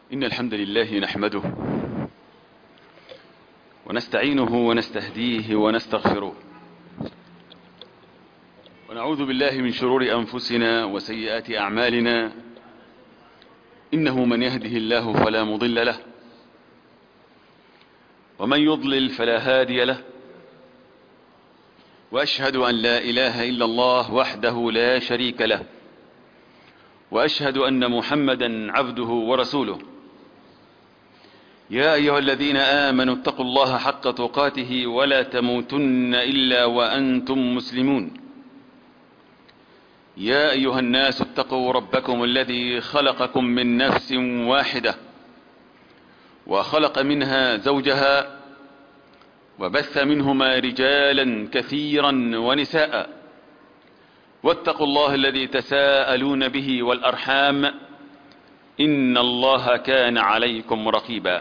إن الحمد لله نحمده ونستعينه ونستهديه ونستغفره ونعوذ بالله من شرور أنفسنا وسيئات أعمالنا. إنه من يهده الله فلا مضل له ومن يضلل فلا هادي له، وأشهد أن لا إله إلا الله وحده لا شريك له، وأشهد أن محمدا عبده ورسوله. يا أيها الذين آمنوا اتقوا الله حق تقاته ولا تموتن إلا وأنتم مسلمون. يا أيها الناس اتقوا ربكم الذي خلقكم من نفس واحدة وخلق منها زوجها وبث منهما رجالا كثيرا ونساء، واتقوا الله الذي تساءلون به والأرحام إن الله كان عليكم رقيبا.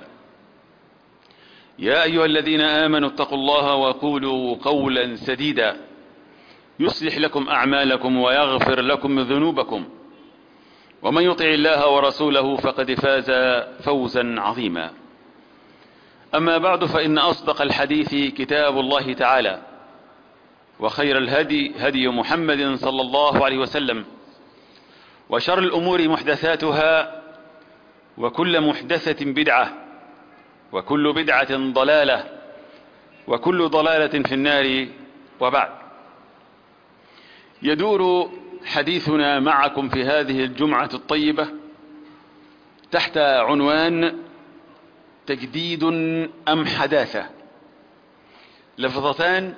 يا أيها الذين آمنوا اتقوا الله وقولوا قولا سديدا يصلح لكم أعمالكم ويغفر لكم ذنوبكم، ومن يطع الله ورسوله فقد فاز فوزا عظيما. أما بعد، فإن أصدق الحديث كتاب الله تعالى، وخير الهدي هدي محمد صلى الله عليه وسلم، وشر الأمور محدثاتها، وكل محدثة بدعة، وكل بدعة ضلالة، وكل ضلالة في النار. وبعد، يدور حديثنا معكم في هذه الجمعة الطيبة تحت عنوان تجديد أم حداثة، لفظتان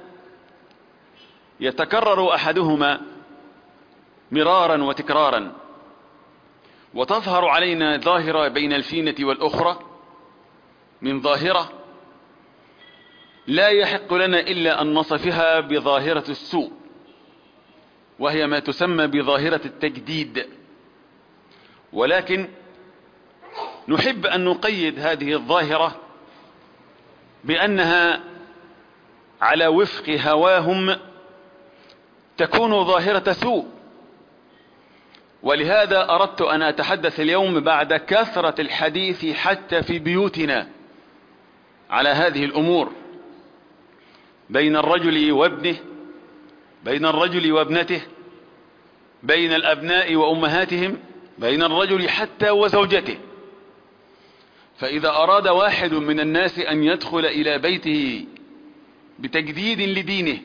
يتكرر أحدهما مرارا وتكرارا، وتظهر علينا ظاهرة بين الفينة والأخرى من ظاهرة لا يحق لنا إلا أن نصفها بظاهرة السوء، وهي ما تسمى بظاهرة التجديد. ولكن نحب أن نقيد هذه الظاهرة بأنها على وفق هواهم تكون ظاهرة سوء. ولهذا أردت أن أتحدث اليوم بعد كثرة الحديث حتى في بيوتنا على هذه الأمور بين الرجل وابنه، بين الرجل وابنته، بين الأبناء وأمهاتهم، بين الرجل حتى وزوجته. فإذا أراد واحد من الناس أن يدخل إلى بيته بتجديد لدينه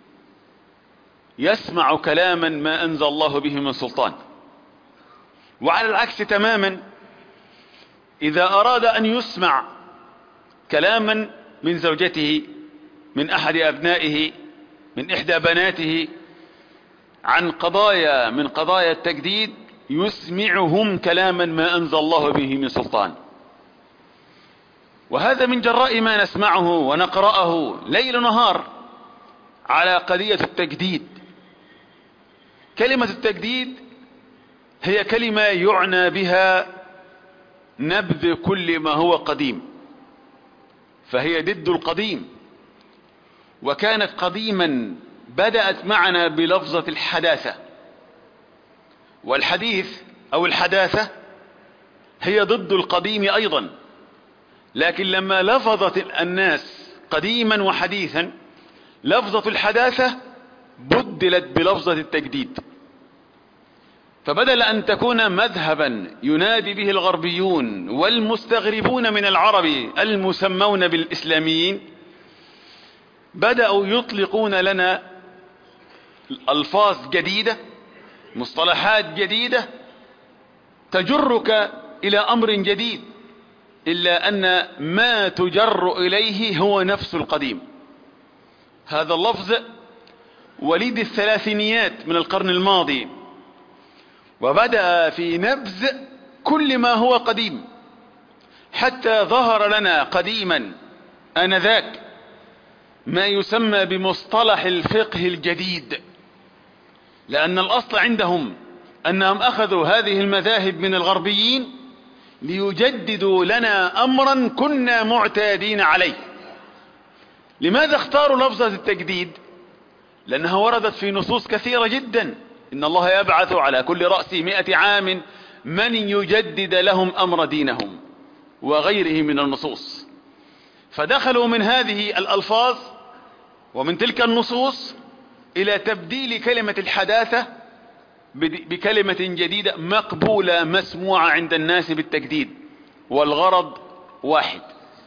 يسمع كلاما ما أنزل الله به من سلطان. وعلى العكس تماما، إذا أراد أن يسمع كلاما من زوجته، من أحد أبنائه، من إحدى بناته، عن قضايا من قضايا التجديد، يسمعهم كلاما ما أنزل الله به من سلطان. وهذا من جراء ما نسمعه ونقرأه ليل نهار على قضية التجديد. كلمة التجديد هي كلمة يعنى بها نبذ كل ما هو قديم، فهي ضد القديم. وكانت قديما بدأت معنا بلفظة الحداثة، والحديث أو الحداثة هي ضد القديم أيضا. لكن لما لفظت الناس قديما وحديثا، لفظة الحداثة بدلت بلفظة التجديد. فبدل أن تكون مذهبا ينادي به الغربيون والمستغربون من العرب المسمون بالإسلاميين، بدأوا يطلقون لنا ألفاظ جديدة، مصطلحات جديدة تجرك إلى أمر جديد، إلا أن ما تجر إليه هو نفس القديم. هذا اللفظ وليد الثلاثينيات من القرن الماضي، وبدأ في نبذ كل ما هو قديم، حتى ظهر لنا قديما آنذاك ما يسمى بمصطلح الفقه الجديد. لأن الأصل عندهم أنهم أخذوا هذه المذاهب من الغربيين ليجددوا لنا أمرا كنا معتادين عليه. لماذا اختاروا لفظة التجديد؟ لأنها وردت في نصوص كثيرة جدا. إن الله يبعث على كل رأس 100 عام من يجدد لهم أمر دينهم. وغيره من النصوص. فدخلوا من هذه الألفاظ ومن تلك النصوص إلى تبديل كلمة الحداثة بكلمة جديدة مقبولة مسموعة عند الناس بالتجديد، والغرض واحد.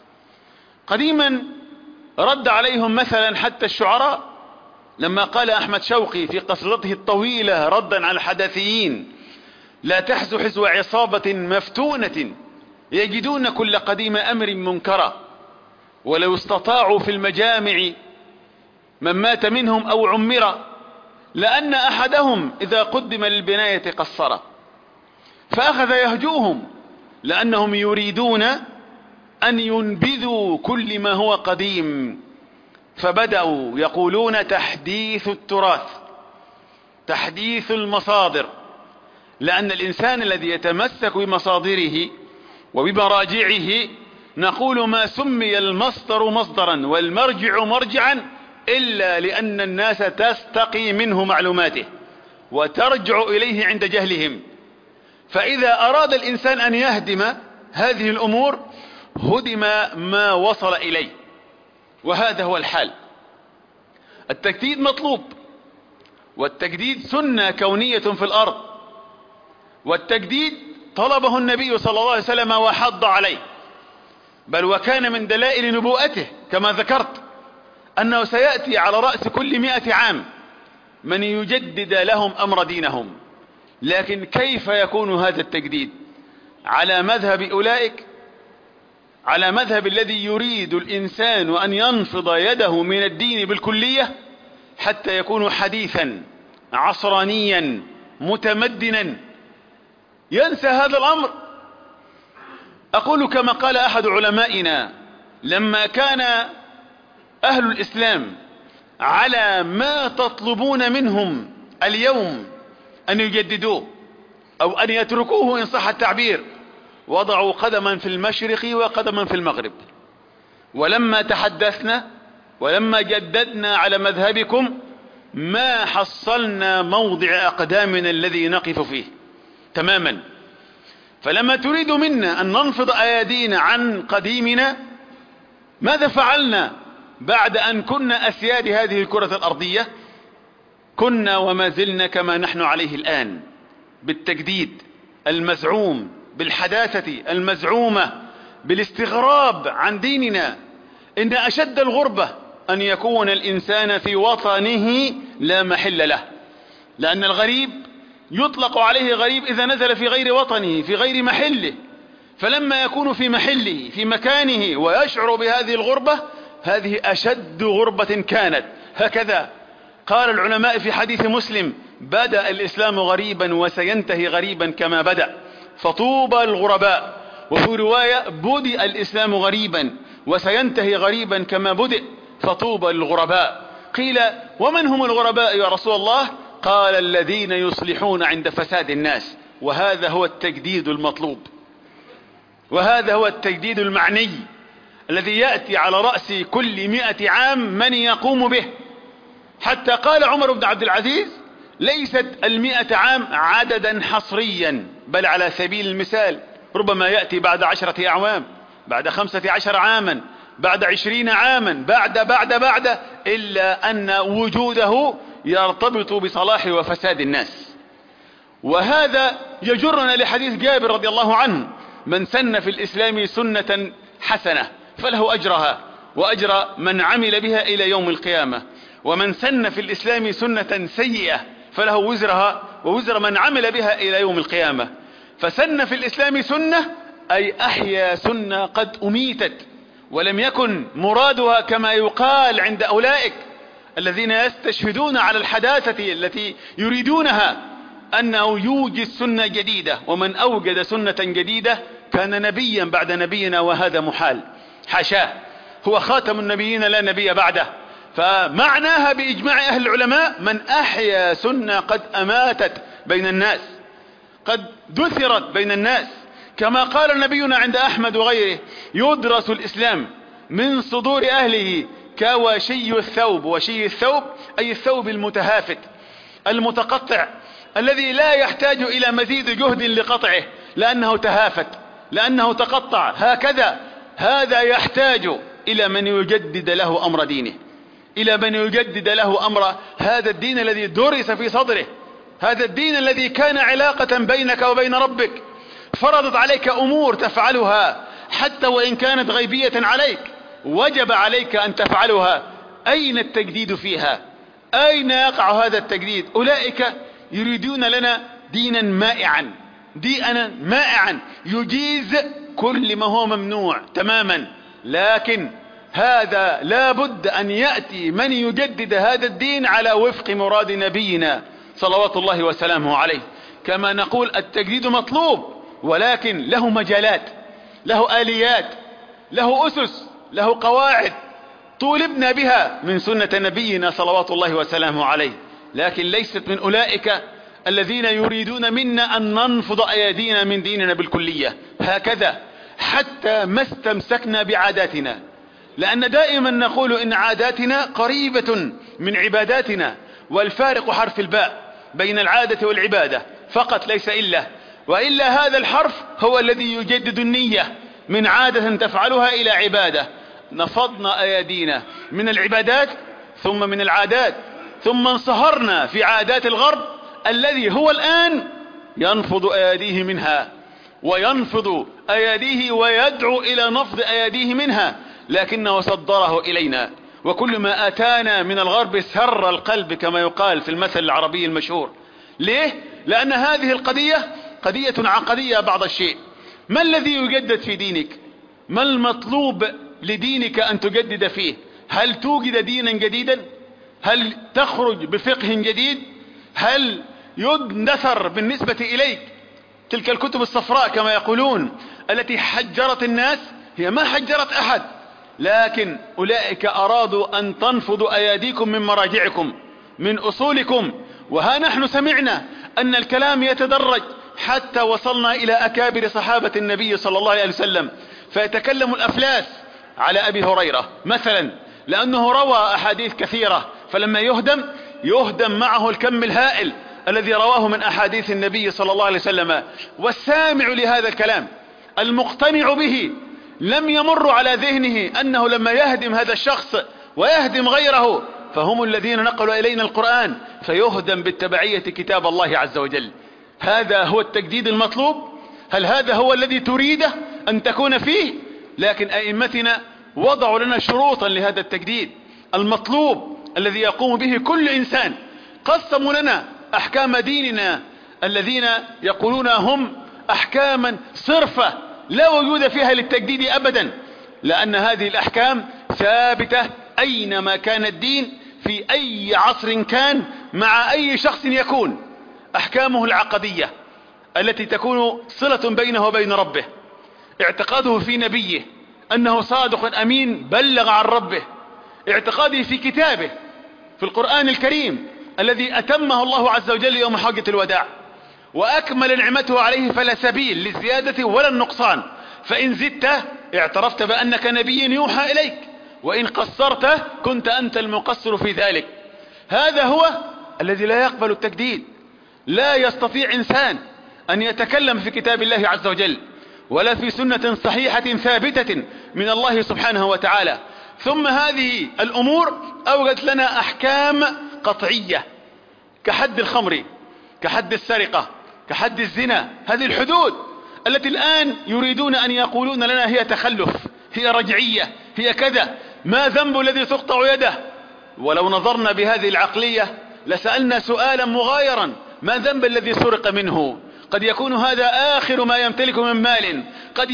قديما رد عليهم مثلا حتى الشعراء لما قال أحمد شوقي في قصيدته الطويلة ردا على الحداثيين: لا تحز حزو عصابة مفتونة يجدون كل قديم أمر منكرا، ولو استطاعوا في المجامع من مات منهم أو عمرا، لأن أحدهم إذا قدم للبناية قصر. فأخذ يهجوهم لأنهم يريدون أن ينبذوا كل ما هو قديم، فبدأوا يقولون تحديث التراث، تحديث المصادر، لأن الإنسان الذي يتمسك بمصادره وبمراجعه نقول ما سمي المصدر مصدرا والمرجع مرجعا إلا لأن الناس تستقي منه معلوماته وترجع إليه عند جهلهم. فإذا أراد الإنسان أن يهدم هذه الأمور هدم ما وصل إليه، وهذا هو الحال. التجديد مطلوب، والتجديد سنة كونية في الأرض، والتجديد طلبه النبي صلى الله عليه وسلم وحض عليه، بل وكان من دلائل نبوءته كما ذكرت أنه سيأتي على رأس كل 100 عام من يجدد لهم أمر دينهم. لكن كيف يكون هذا التجديد؟ على مذهب أولئك، على مذهب الذي يريد الإنسان أن ينفض يده من الدين بالكلية حتى يكون حديثا عصرانيا متمدنا، ينسى هذا الأمر. أقول كما قال أحد علمائنا: لما كان أهل الإسلام على ما تطلبون منهم اليوم أن يجددوه أو أن يتركوه إن صح التعبير، وضعوا قدما في المشرق وقدما في المغرب. ولما تحدثنا ولما جددنا على مذهبكم ما حصلنا موضع أقدامنا الذي نقف فيه تماما. فلما تريد منا أن ننفض أيدينا عن قديمنا، ماذا فعلنا بعد أن كنا أسياد هذه الكرة الأرضية؟ كنا وما زلنا كما نحن عليه الآن، بالتجديد المزعوم، بالحداثة المزعومة، بالاستغراب عن ديننا. إن أشد الغربة أن يكون الإنسان في وطنه لا محل له، لأن الغريب يطلق عليه غريب إذا نزل في غير وطنه في غير محله. فلما يكون في محله في مكانه ويشعر بهذه الغربة، هذه أشد غربة كانت. هكذا قال العلماء في حديث مسلم: بدأ الإسلام غريبا وسينتهي غريبا كما بدأ، فطوبى الغرباء. وفي رواية: بدأ الإسلام غريبا وسينتهي غريبا كما بدأ، فطوبى الغرباء. قيل: ومن هم الغرباء يا رسول الله؟ قال: الذين يصلحون عند فساد الناس. وهذا هو التجديد المطلوب، وهذا هو التجديد المعني الذي يأتي على رأس كل 100 عام من يقوم به. حتى قال عمر بن عبد العزيز: ليست 100 عام عددا حصريا، بل على سبيل المثال ربما يأتي بعد 10 أعوام، بعد 15 عاما، بعد 20 عاما، بعد إلا أن وجوده يرتبط بصلاح وفساد الناس. وهذا يجرنا لحديث جابر رضي الله عنه: من سن في الإسلام سنة حسنة فله أجرها وأجر من عمل بها إلى يوم القيامة، ومن سن في الإسلام سنة سيئة فله وزرها ووزر من عمل بها إلى يوم القيامة. فسن في الإسلام سنة أي أحيا سنة قد أميتت، ولم يكن مرادها كما يقال عند أولئك الذين يستشهدون على الحداثة التي يريدونها أنه يوجد سنة جديدة، ومن أوجد سنة جديدة كان نبيا بعد نبينا، وهذا محال، حاشاه، هو خاتم النبيين لا نبي بعده. فمعناها بإجماع أهل العلماء: من أحيا سنة قد أماتت بين الناس، قد دثرت بين الناس. كما قال نبينا عند أحمد وغيره: يدرس الإسلام من صدور أهله كوشي الثوب. وشي الثوب أي الثوب المتهافت المتقطع الذي لا يحتاج إلى مزيد جهد لقطعه لأنه تهافت، لأنه تقطع هكذا. هذا يحتاج إلى من يجدد له أمر دينه، إلى من يجدد له أمر هذا الدين الذي درس في صدره، هذا الدين الذي كان علاقة بينك وبين ربك، فرضت عليك أمور تفعلها حتى وإن كانت غيبية عليك، وجب عليك أن تفعلها. أين التجديد فيها؟ أين يقع هذا التجديد؟ أولئك يريدون لنا دينا مائعا، دينا مائعا يجيز كل ما هو ممنوع تماما. لكن هذا لا بد أن يأتي من يجدد هذا الدين على وفق مراد نبينا صلوات الله وسلامه عليه. كما نقول التجديد مطلوب، ولكن له مجالات، له آليات، له أسس، له قواعد طولبنا بها من سنة نبينا صلوات الله وسلامه عليه، لكن ليست من أولئك الذين يريدون منا أن ننفض أيدينا من ديننا بالكلية هكذا حتى ما استمسكنا بعاداتنا. لأن دائما نقول إن عاداتنا قريبة من عباداتنا، والفارق حرف الباء بين العادة والعبادة فقط ليس إلا، وإلا هذا الحرف هو الذي يجدد النية من عادة تفعلها إلى عبادة. نفضنا أيدينا من العبادات ثم من العادات، ثم انصهرنا في عادات الغرب الذي هو الآن ينفض أيديه منها، وينفض أيديه ويدعو إلى نفض أيديه منها، لكنه صدره إلينا. وكل ما أتانا من الغرب سر القلب كما يقال في المثل العربي المشهور. ليه؟ لأن هذه القضية قضية عقدية بعض الشيء. ما الذي يجدد في دينك؟ ما المطلوب لدينك أن تجدد فيه؟ هل توجد دينا جديدا؟ هل تخرج بفقه جديد؟ هل يندثر بالنسبة إليك تلك الكتب الصفراء كما يقولون التي حجرت الناس؟ هي ما حجرت أحد، لكن أولئك أرادوا أن تنفضوا أيديكم من مراجعكم من أصولكم. وها نحن سمعنا أن الكلام يتدرج حتى وصلنا إلى أكابر صحابة النبي صلى الله عليه وسلم، فيتكلم الأفلاس على أبي هريرة مثلا لأنه روى أحاديث كثيرة، فلما يهدم معه الكم الهائل الذي رواه من أحاديث النبي صلى الله عليه وسلم. والسامع لهذا الكلام المقتنع به لم يمر على ذهنه أنه لما يهدم هذا الشخص ويهدم غيره فهم الذين نقلوا إلينا القرآن فيهدم بالتبعية كتاب الله عز وجل. هذا هو التجديد المطلوب؟ هل هذا هو الذي تريده أن تكون فيه؟ لكن أئمتنا وضعوا لنا شروطا لهذا التجديد المطلوب الذي يقوم به كل إنسان. قسموا لنا أحكام ديننا الذين يقولون هم أحكاما صرفة لا وجود فيها للتجديد أبدا، لأن هذه الأحكام ثابتة أينما كان الدين في أي عصر كان مع أي شخص يكون. أحكامه العقدية التي تكون صلة بينه وبين ربه، اعتقاده في نبيه أنه صادق أمين بلغ عن ربه، اعتقاده في كتابه في القرآن الكريم الذي أتمه الله عز وجل يوم حجة الوداع وأكمل نعمته عليه فلا سبيل للزيادة ولا النقصان، فإن زدت اعترفت بأنك نبي يوحى إليك، وإن قصرت كنت أنت المقصر في ذلك. هذا هو الذي لا يقبل التجديد. لا يستطيع إنسان أن يتكلم في كتاب الله عز وجل ولا في سنة صحيحة ثابتة من الله سبحانه وتعالى ثم هذه الأمور أوجد لنا أحكام قطعية كحد الخمر، كحد السرقة، كحد الزنا. هذه الحدود التي الآن يريدون أن يقولون لنا هي تخلف، هي رجعية، هي كذا. ما ذنب الذي تقطع يده؟ ولو نظرنا بهذه العقلية لسألنا سؤالا مغايرا: ما ذنب الذي سرق منه؟ قد يكون هذا آخر ما يمتلك من مال،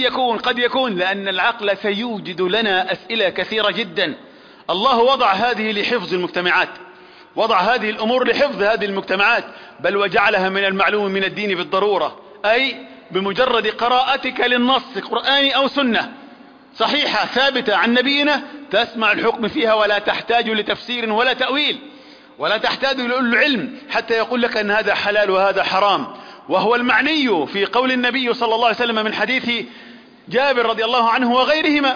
قد يكون لأن العقل سيوجد لنا أسئلة كثيرة جدا. الله وضع هذه لحفظ المجتمعات، وضع هذه الأمور لحفظ هذه المجتمعات، بل وجعلها من المعلوم من الدين بالضرورة، أي بمجرد قراءتك للنص قرآني أو سنة صحيحة ثابتة عن نبينا تسمع الحكم فيها ولا تحتاج لتفسير ولا تأويل، ولا تحتاج لأولي العلم حتى يقول لك أن هذا حلال وهذا حرام. وهو المعني في قول النبي صلى الله عليه وسلم من حديث جابر رضي الله عنه وغيرهما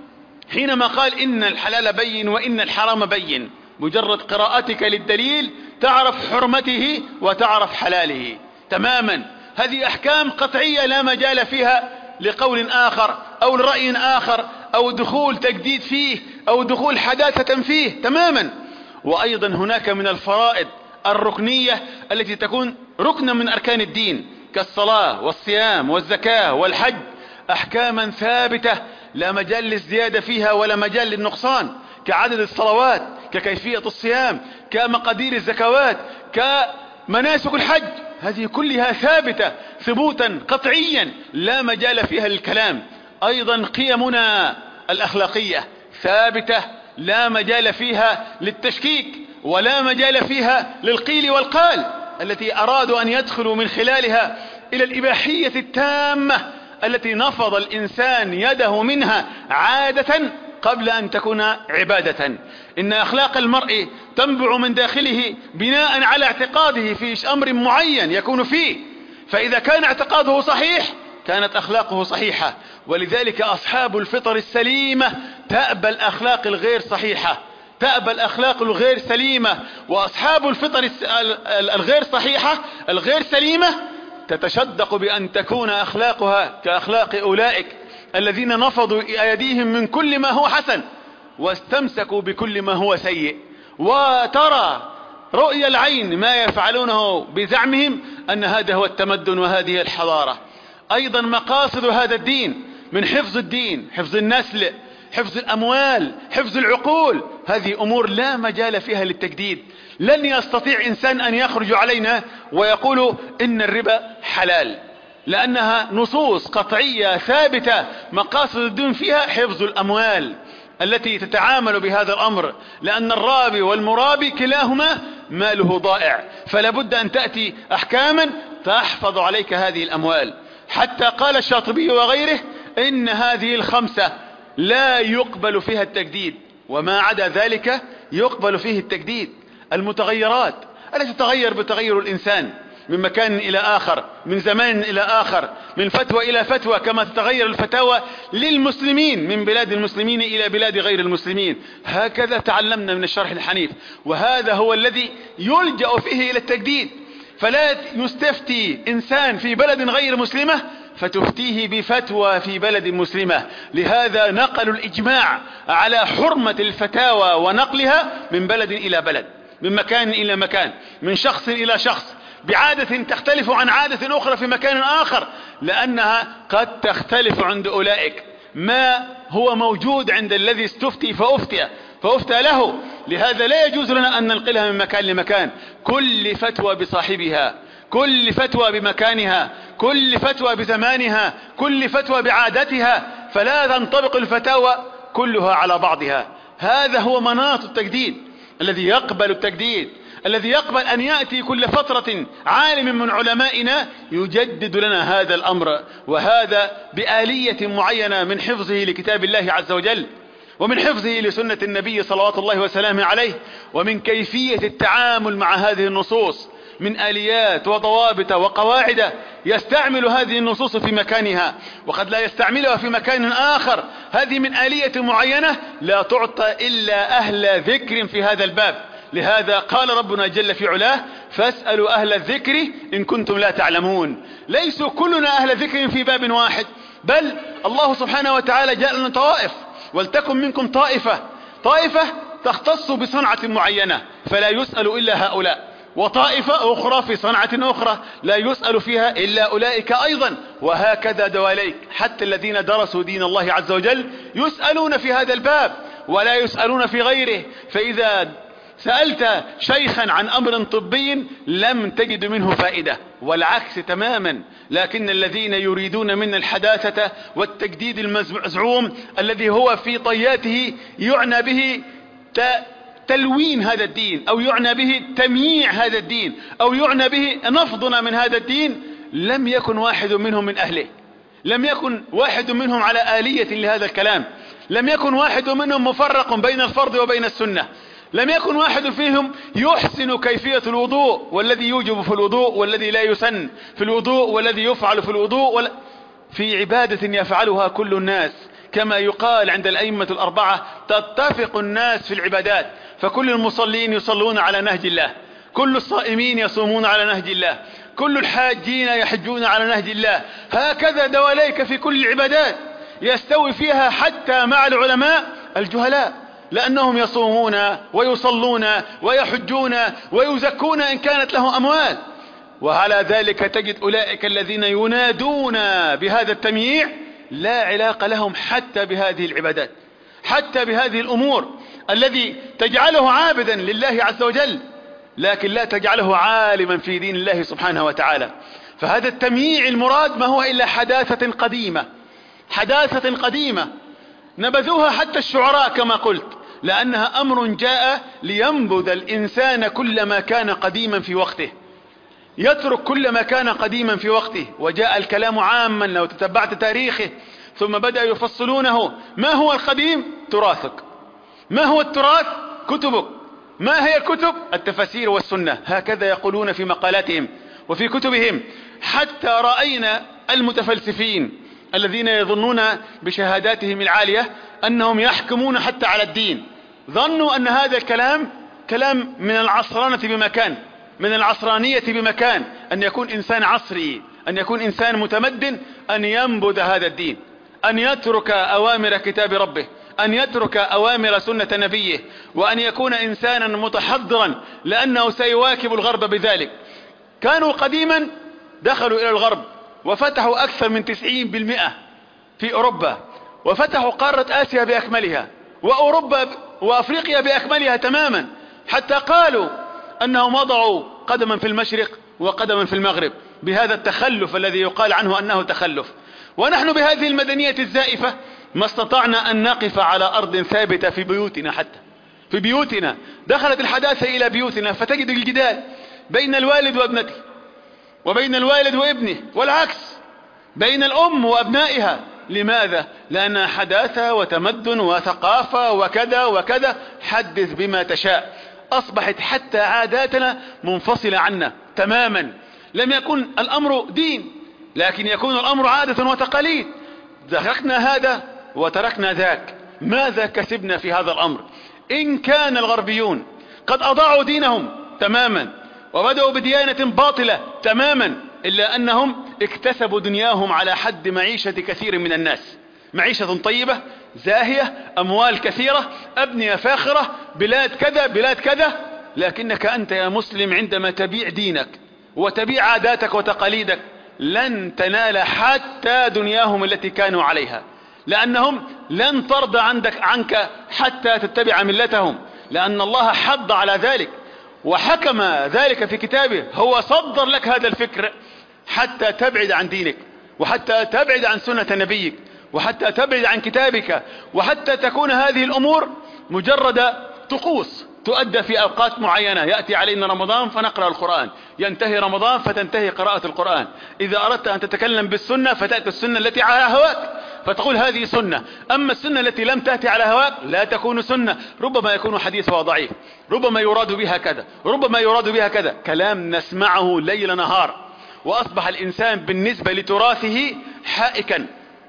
حينما قال: إن الحلال بين وإن الحرام بين. مجرد قراءتك للدليل تعرف حرمته وتعرف حلاله تماما. هذه أحكام قطعية لا مجال فيها لقول آخر أو لرأي آخر أو دخول تجديد فيه أو دخول حداثة فيه تماما. وأيضا هناك من الفرائض الركنية التي تكون ركنا من أركان الدين كالصلاة والصيام والزكاة والحج، أحكاما ثابتة لا مجال للزيادة فيها ولا مجال للنقصان، كعدد الصلوات، ككيفية الصيام، كمقادير الزكوات، كمناسك الحج، هذه كلها ثابتة ثبوتا قطعيا لا مجال فيها للكلام. أيضا قيمنا الأخلاقية ثابتة لا مجال فيها للتشكيك ولا مجال فيها للقيل والقال، التي أرادوا أن يدخلوا من خلالها إلى الإباحية التامة التي نفض الإنسان يده منها عادة قبل أن تكون عبادة. إن أخلاق المرء تنبع من داخله بناء على اعتقاده في أمر معين يكون فيه، فإذا كان اعتقاده صحيح كانت أخلاقه صحيحة. ولذلك أصحاب الفطر السليمة تأبى الأخلاق الغير صحيحة، تأبى الأخلاق الغير سليمة. وأصحاب الفطر الغير صحيحة الغير سليمة تتشدق بأن تكون أخلاقها كأخلاق أولئك الذين نفضوا أيديهم من كل ما هو حسن واستمسكوا بكل ما هو سيء. وترى رؤيا العين ما يفعلونه بزعمهم أن هذا هو التمدن وهذه الحضارة. أيضا مقاصد هذا الدين من حفظ الدين، حفظ النسل، حفظ الأموال، حفظ العقول، هذه أمور لا مجال فيها للتجديد. لن يستطيع إنسان أن يخرج علينا ويقول إن الربا حلال، لأنها نصوص قطعية ثابتة مقاصد الدين فيها حفظ الأموال التي تتعامل بهذا الأمر، لأن الرابي والمرابي كلاهما ماله ضائع، فلا بد أن تأتي أحكاما تحفظ عليك هذه الأموال. حتى قال الشاطبي وغيره إن هذه الخمسة لا يقبل فيها التجديد، وما عدا ذلك يقبل فيه التجديد. المتغيرات التي تتغير بتغير الإنسان من مكان إلى آخر، من زمان إلى آخر، من فتوى إلى فتوى، كما تتغير الفتاوى للمسلمين من بلاد المسلمين إلى بلاد غير المسلمين. هكذا تعلمنا من الشرح الحنيف، وهذا هو الذي يلجأ فيه إلى التجديد. فلا يستفتي إنسان في بلد غير مسلمة فتفتيه بفتوى في بلد مسلمة. لهذا نقلوا الإجماع على حرمة الفتاوى ونقلها من بلد إلى بلد، من مكان إلى مكان، من شخص إلى شخص، بعادة تختلف عن عادة أخرى في مكان آخر، لأنها قد تختلف عند أولئك ما هو موجود عند الذي استفتي فأفتى له. لهذا لا يجوز لنا أن ننقلها من مكان لمكان، كل فتوى بصاحبها، كل فتوى بمكانها، كل فتوى بزمانها، كل فتوى بعادتها، فلا تنطبق الفتاوى كلها على بعضها. هذا هو مناط التجديد الذي يقبل التجديد، الذي يقبل أن يأتي كل فترة عالم من علمائنا يجدد لنا هذا الأمر، وهذا بآلية معينة من حفظه لكتاب الله عز وجل، ومن حفظه لسنة النبي صلوات الله وسلامه عليه، ومن كيفية التعامل مع هذه النصوص من آليات وضوابط وقواعد يستعمل هذه النصوص في مكانها وقد لا يستعملها في مكان آخر. هذه من آلية معينة لا تعطى إلا أهل ذكر في هذا الباب. لهذا قال ربنا جل في علاه فاسألوا أهل الذكر إن كنتم لا تعلمون. ليسوا كلنا أهل ذكر في باب واحد، بل الله سبحانه وتعالى جاء لنا طوائف، ولتكن منكم طائفة تختص بصنعة معينة فلا يسأل إلا هؤلاء، وطائفة أخرى في صنعة أخرى لا يسأل فيها إلا أولئك أيضا، وهكذا دواليك. حتى الذين درسوا دين الله عز وجل يسألون في هذا الباب ولا يسألون في غيره. فإذا سألت شيخا عن أمر طبي لم تجد منه فائدة، والعكس تماما. لكن الذين يريدون من الحداثة والتجديد المزعوم الذي هو في طياته يعنى به تلوين هذا الدين، أو يعنى به تمييع هذا الدين، أو يعنى به نفضنا من هذا الدين، لم يكن واحد منهم من أهله، لم يكن واحد منهم على آلية لهذا الكلام، لم يكن واحد منهم مفرق بين الفرض وبين السنة، لم يكن واحد فيهم يحسن كيفية الوضوء، والذي يوجب في الوضوء والذي لا يسن في الوضوء والذي يفعل في الوضوء في عبادة يفعلها كل الناس. كما يقال عند الأئمة الأربعة تتفق الناس في العبادات، فكل المصلين يصلون على نهج الله، كل الصائمين يصومون على نهج الله، كل الحاجين يحجون على نهج الله. هكذا دواليك في كل العبادات يستوي فيها حتى مع العلماء الجهلاء، لأنهم يصومون ويصلون ويحجون ويزكون إن كانت لهم أموال. وعلى ذلك تجد أولئك الذين ينادون بهذا التمييع لا علاقة لهم حتى بهذه العبادات، حتى بهذه الأمور الذي تجعله عابدا لله عز وجل، لكن لا تجعله عالما في دين الله سبحانه وتعالى. فهذا التمييع المراد ما هو إلا حداثة قديمة، حداثة قديمة نبذوها حتى الشعراء كما قلت، لأنها أمر جاء لينبذ الإنسان كل ما كان قديما في وقته، يترك كل ما كان قديما في وقته. وجاء الكلام عاما لو تتبعت تاريخه، ثم بدأ يفصلونه. ما هو القديم؟ تراثك. ما هو التراث؟ كتبك. ما هي الكتب؟ التفاسير والسنة. هكذا يقولون في مقالاتهم وفي كتبهم. حتى رأينا المتفلسفين الذين يظنون بشهاداتهم العالية أنهم يحكمون حتى على الدين، ظنوا أن هذا الكلام كلام من العصرانة بمكان، من العصرانية بمكان، أن يكون إنسان عصري، أن يكون إنسان متمدن، أن ينبذ هذا الدين، أن يترك أوامر كتاب ربه، أن يترك أوامر سنة نبيه، وأن يكون إنسانا متحضرا لأنه سيواكب الغرب بذلك. كانوا قديما دخلوا إلى الغرب وفتحوا أكثر من 90% في أوروبا، وفتحوا قارة آسيا بأكملها، وأوروبا وأفريقيا بأكملها تماما، حتى قالوا أنهم وضعوا قدما في المشرق وقدما في المغرب بهذا التخلف الذي يقال عنه أنه تخلف. ونحن بهذه المدنية الزائفة ما استطعنا أن نقف على أرض ثابتة في بيوتنا، حتى في بيوتنا دخلت الحداثة إلى بيوتنا، فتجد الجدال بين الوالد وابنته، وبين الوالد وابنه، والعكس بين الأم وأبنائها. لماذا؟ لأنها حداثة وتمدن وثقافة وكذا وكذا، حدث بما تشاء. أصبحت حتى عاداتنا منفصلة عنا تماما. لم يكن الأمر دين، لكن يكون الأمر عادة وتقاليد. تركنا هذا وتركنا ذاك. ماذا كسبنا في هذا الأمر؟ إن كان الغربيون قد أضاعوا دينهم تماما وبدأوا بديانة باطلة تماما، إلا أنهم اكتسبوا دنياهم على حد معيشة كثير من الناس، معيشة طيبة زاهية، أموال كثيرة، أبنية فاخرة، بلاد كذا بلاد كذا. لكنك أنت يا مسلم عندما تبيع دينك وتبيع عاداتك وتقاليدك لن تنال حتى دنياهم التي كانوا عليها، لأنهم لن ترضى عنك حتى تتبع ملتهم، لأن الله حض على ذلك وحكم ذلك في كتابه. هو صدر لك هذا الفكر حتى تبعد عن دينك، وحتى تبعد عن سنة نبيك، وحتى تبعد عن كتابك، وحتى تكون هذه الأمور مجرد طقوس تؤدى في أوقات معينة. يأتي علينا رمضان فنقرأ القرآن، ينتهي رمضان فتنتهي قراءة القرآن. إذا أردت أن تتكلم بالسنة فتأتي السنة التي على هواك فتقول هذه سنة، أما السنة التي لم تأتي على هواك لا تكون سنة. ربما يكون حديث وضعيف، ربما يراد بها كذا، ربما يراد بها كذا، كلام نسمعه ليل نهار. وأصبح الإنسان بالنسبة لتراثه حائكا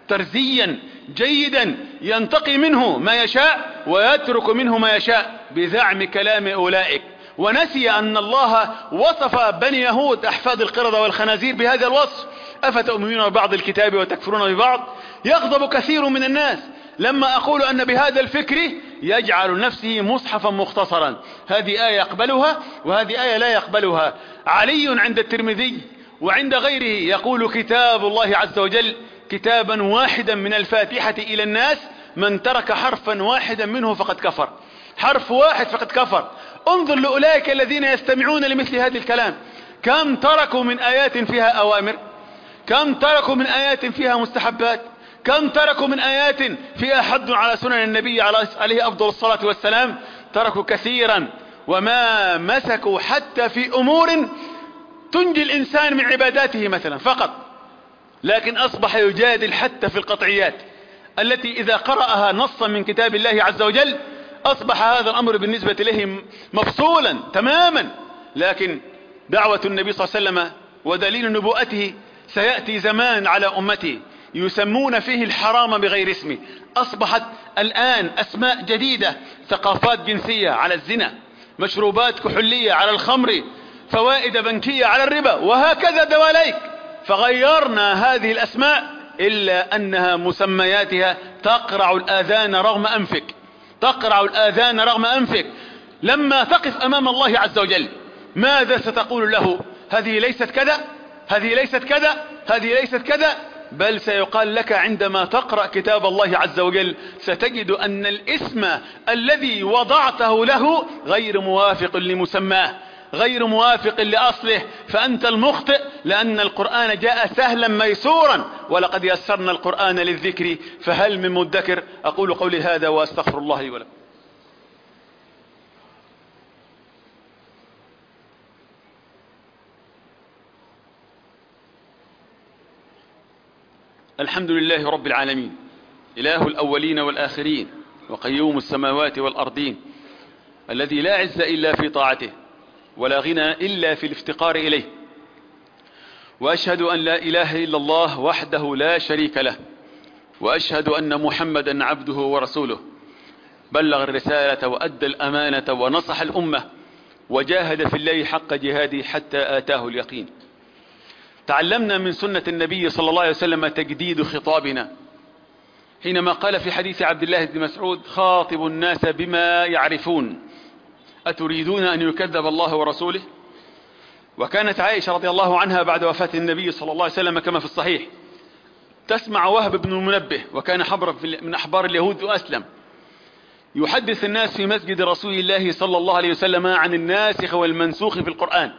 ترزيا جيدا، ينتقي منه ما يشاء ويترك منه ما يشاء بزعم كلام أولئك. ونسي أن الله وصف بني يهود أحفاد القردة والخنازير بهذا الوصف: أفتؤمنون ببعض الكتاب وتكفرون ببعض. يغضب كثير من الناس لما أقول أن بهذا الفكر يجعل نفسه مصحفا مختصرا. هذه آية يقبلها وهذه آية لا يقبلها. علي عند الترمذي وعند غيره يقول: كتاب الله عز وجل كتابا واحدا من الفاتحة إلى الناس، من ترك حرفا واحدا منه فقد كفر. حرف واحد فقد كفر. انظر لأولئك الذين يستمعون لمثل هذا الكلام، كم تركوا من آيات فيها أوامر، كم تركوا من آيات فيها مستحبات، كم تركوا من آيات فيها حد على سنن النبي عليه أفضل الصلاة والسلام. تركوا كثيرا وما مسكوا حتى في أمور تنجي الإنسان من عباداته مثلا فقط، لكن أصبح يجادل حتى في القطعيات التي إذا قرأها نصا من كتاب الله عز وجل أصبح هذا الأمر بالنسبة لهم مفصولا تماما. لكن دعوة النبي صلى الله عليه وسلم ودليل نبوءته: سيأتي زمان على أمتي يسمون فيه الحرام بغير اسمه. أصبحت الآن أسماء جديدة، ثقافات جنسية على الزنا، مشروبات كحولية على الخمر، فوائد بنكية على الربا، وهكذا دواليك. فغيرنا هذه الأسماء إلا أنها مسمياتها تقرع الآذان رغم أنفك، تقرع الآذان رغم أنفك. لما تقف أمام الله عز وجل ماذا ستقول له؟ هذه ليست كذا، هذه ليست كذا، هذه ليست كذا. بل سيقال لك عندما تقرأ كتاب الله عز وجل ستجد أن الاسم الذي وضعته له غير موافق لمسماه، غير موافق لأصله، فأنت المخطئ، لأن القرآن جاء سهلا ميسورا، ولقد يسرنا القرآن للذكر فهل من مدكر. أقول قولي هذا وأستغفر الله لي ولكم. الحمد لله رب العالمين، إله الأولين والآخرين، وقيوم السماوات والأرضين، الذي لا عز إلا في طاعته، ولا غنى إلا في الافتقار إليه. وأشهد أن لا إله إلا الله وحده لا شريك له، وأشهد أن محمدا عبده ورسوله، بلغ الرسالة وأدى الأمانة ونصح الأمة، وجاهد في الله حق جهاده حتى آتاه اليقين. تعلمنا من سنة النبي صلى الله عليه وسلم تجديد خطابنا حينما قال في حديث عبد الله بن مسعود: خاطب الناس بما يعرفون أتريدون أن يكذب الله ورسوله؟ وكانت عائشة رضي الله عنها بعد وفاة النبي صلى الله عليه وسلم كما في الصحيح تسمع وهب بن المنبه، وكان حبر من أحبار اليهود وأسلم، يحدث الناس في مسجد رسول الله صلى الله عليه وسلم عن الناسخ والمنسوخ في القرآن.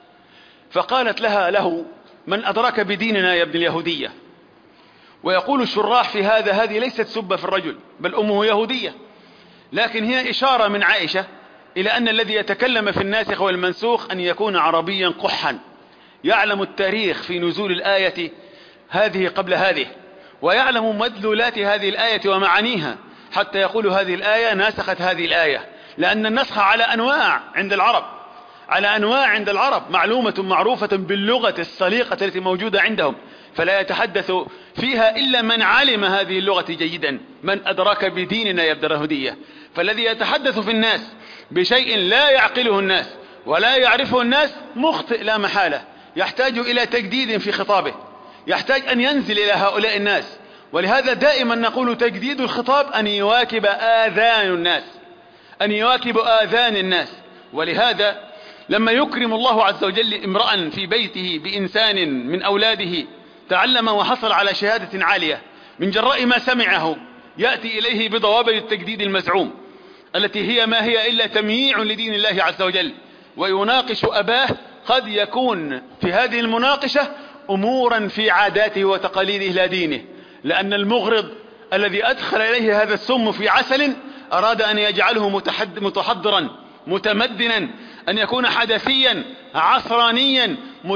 فقالت له: من أدرك بديننا يا ابن اليهودية؟ ويقول الشراح في هذه ليست سبة في الرجل، بل أمه يهودية، لكن هي إشارة من عائشة إلى أن الذي يتكلم في الناسخ والمنسوخ أن يكون عربيا قحا، يعلم التاريخ في نزول الآية هذه قبل هذه، ويعلم مدلولات هذه الآية ومعانيها، حتى يقول هذه الآية ناسخت هذه الآية، لأن النسخ على أنواع عند العرب، على أنواع عند العرب، معلومة معروفة باللغة السليقة التي موجودة عندهم، فلا يتحدث فيها إلا من علم هذه اللغة جيدا، من أدرك بديننا يا ابن اليهودية. فالذي يتحدث في الناس بشيء لا يعقله الناس ولا يعرفه الناس مخطئ لا محالة، يحتاج إلى تجديد في خطابه، يحتاج أن ينزل إلى هؤلاء الناس. ولهذا دائما نقول تجديد الخطاب أن يواكب آذان الناس، أن يواكب آذان الناس. ولهذا لما يكرم الله عز وجل امرأ في بيته بإنسان من أولاده تعلم وحصل على شهادة عالية من جراء ما سمعه، يأتي إليه بضوابط التجديد المزعوم التي هي ما هي إلا تمييع لدين الله عز وجل، ويناقش أباه، قد يكون في هذه المناقشة أمورا في عاداته وتقاليده لا دينه، لأن المغرض الذي أدخل إليه هذا السم في عسل أراد أن يجعله متحضرا متمدنا، أن يكون حدثيا عصرانيا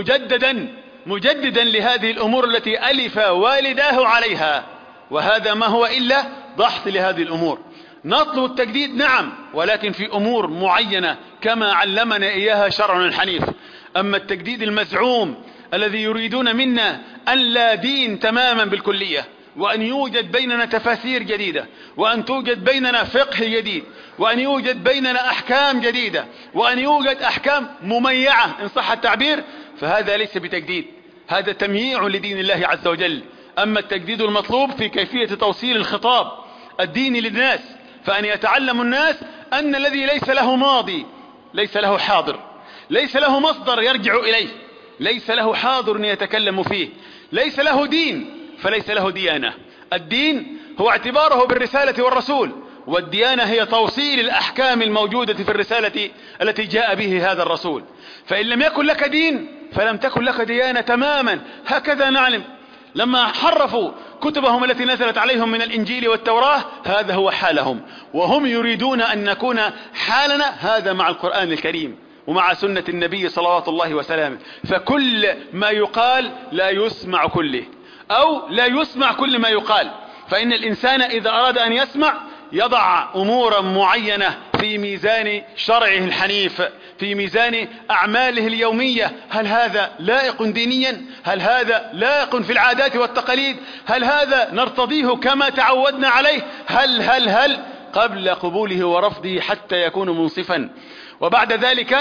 مجددا لهذه الأمور التي ألف والداه عليها، وهذا ما هو إلا ضحط لهذه الأمور. نطلب التجديد نعم، ولكن في أمور معينة كما علمنا إياها شرعنا الحنيف. أما التجديد المزعوم الذي يريدون منا أن لا دين تماما بالكلية، وأن يوجد بيننا تفاسير جديدة، وأن توجد بيننا فقه جديد، وأن يوجد بيننا أحكام جديدة، وأن يوجد أحكام مميعة إن صح التعبير، فهذا ليس بتجديد، هذا تمييع لدين الله عز وجل. أما التجديد المطلوب في كيفية توصيل الخطاب الديني للناس، فأن يتعلم الناس أن الذي ليس له ماضي ليس له حاضر، ليس له مصدر يرجع إليه، ليس له حاضر يتكلم فيه، ليس له دين فليس له ديانة. الدين هو اعتباره بالرسالة والرسول، والديانة هي توصيل الأحكام الموجودة في الرسالة التي جاء به هذا الرسول. فإن لم يكن لك دين فلم تكن لك ديانة تماما. هكذا نعلم لما حرفوا كتبهم التي نزلت عليهم من الإنجيل والتوراة، هذا هو حالهم، وهم يريدون أن نكون حالنا هذا مع القرآن الكريم ومع سنة النبي صلوات الله وسلامه. فكل ما يقال لا يسمع كله، أو لا يسمع كل ما يقال، فإن الإنسان إذا أراد أن يسمع يضع أمورا معينة في ميزان شرعه الحنيف، في ميزان أعماله اليومية. هل هذا لائق دينيا؟ هل هذا لائق في العادات والتقاليد؟ هل هذا نرتضيه كما تعودنا عليه؟ هل قبل قبوله ورفضه حتى يكون منصفا. وبعد ذلك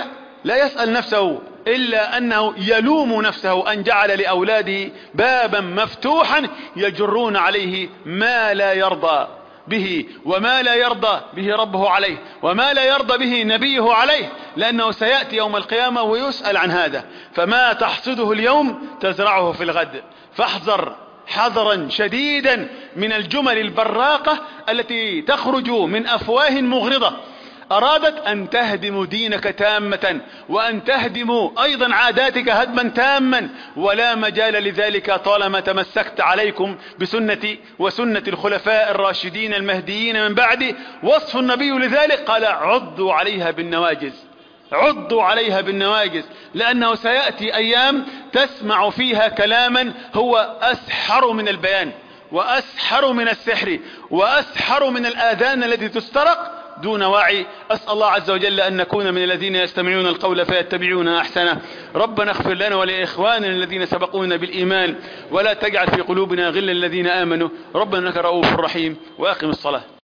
لا يسأل نفسه إلا أنه يلوم نفسه أن جعل لأولاده بابا مفتوحا يجرون عليه ما لا يرضى به، وما لا يرضى به ربه عليه، وما لا يرضى به نبيه عليه، لأنه سيأتي يوم القيامة ويسأل عن هذا. فما تحصده اليوم تزرعه في الغد، فاحذر حذرا شديدا من الجمل البراقة التي تخرج من أفواه مغرضة أرادت أن تهدم دينك تامة، وأن تهدم أيضا عاداتك هدما تاما، ولا مجال لذلك طالما تمسكت عليكم بسنتي وسنة الخلفاء الراشدين المهديين من بعدي. وصف النبي لذلك قال عضوا عليها بالنواجز، عضوا عليها بالنواجز، لأنه سيأتي أيام تسمع فيها كلاما هو أسحر من البيان، وأسحر من السحر، وأسحر من الآذان التي تسترق دون وعي. أسأل الله عز وجل أن نكون من الذين يستمعون القول فيتبعون أحسنه. ربنا اغفر لنا ولإخواننا الذين سبقونا بالإيمان، ولا تجعل في قلوبنا غلا الذين آمنوا. ربنا إنك رؤوف رحيم. وأقم الصلاة.